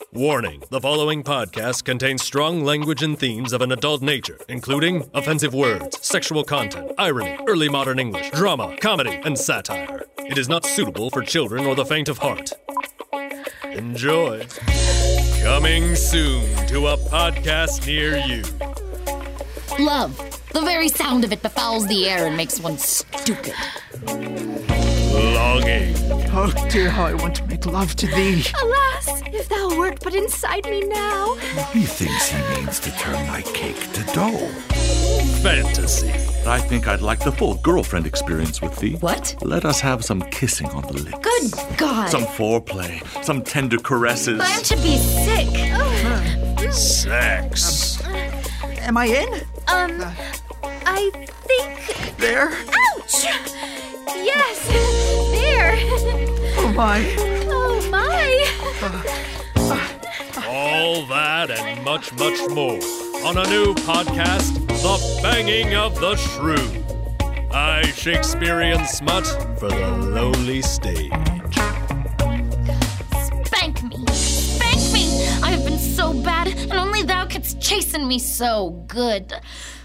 Warning, the following podcast contains strong language and themes of an adult nature, including offensive words, sexual content, irony, early modern English, drama, comedy, and satire. It is not suitable for children or the faint of heart. Enjoy. Coming soon to a podcast near you. Love. The very sound of it befoul the air and makes one stupid. Longing. Oh dear, how I want to make love to thee. Alas, if thou wert but inside me now. Methinks he means to turn thy cake to dough. Fantasy. I think I'd like the full girlfriend experience with thee. What? Let us have some kissing on the lips. Good God. Some foreplay, some tender caresses. I should be sick. Sex. Am I in? I think... There? Ouch! Yes, there. Oh my. Oh my. All that and much, much more on a new podcast, The Banging of the Shrew. High Shakespearean smut for the lowly stage. Spank me. Spank me. I have been so bad, and only thou couldst chasten me so good.